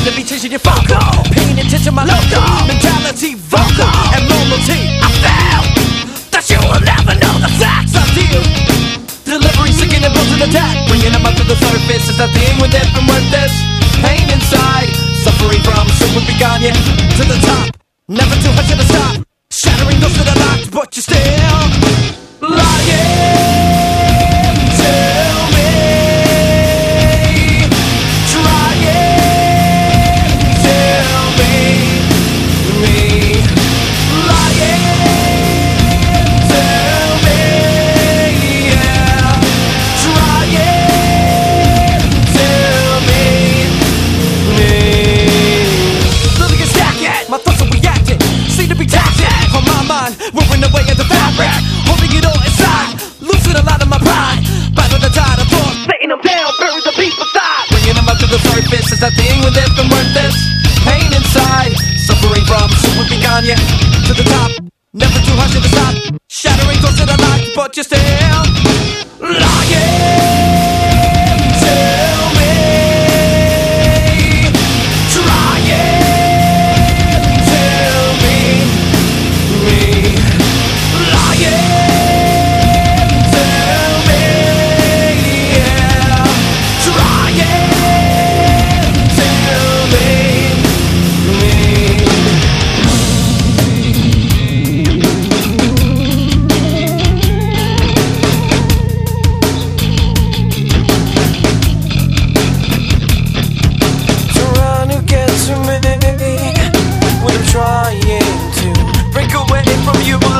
to be changing your focal, paying attention my local mentality, vocal and loyalty. I found that you will never know the facts I deal. Delivery, sicking and built an attack, bringing them up to the surface. Is that thing with it from worth this? Pain inside, suffering from super begun, yeah, to the top. Never too hard to stop, shattering those that are locked, but you're still lying. Wearing away at the fabric, holding it all inside, losing a lot of my pride. Battle the tide of force, letting them down, bury the people side. Bringing them up to the surface, is that thing with it from worth this? Pain inside, suffering from super begun, yeah, to the top. Never too harsh to the stop, shattering those that are locked, but you're still lying. Trying to break away from you.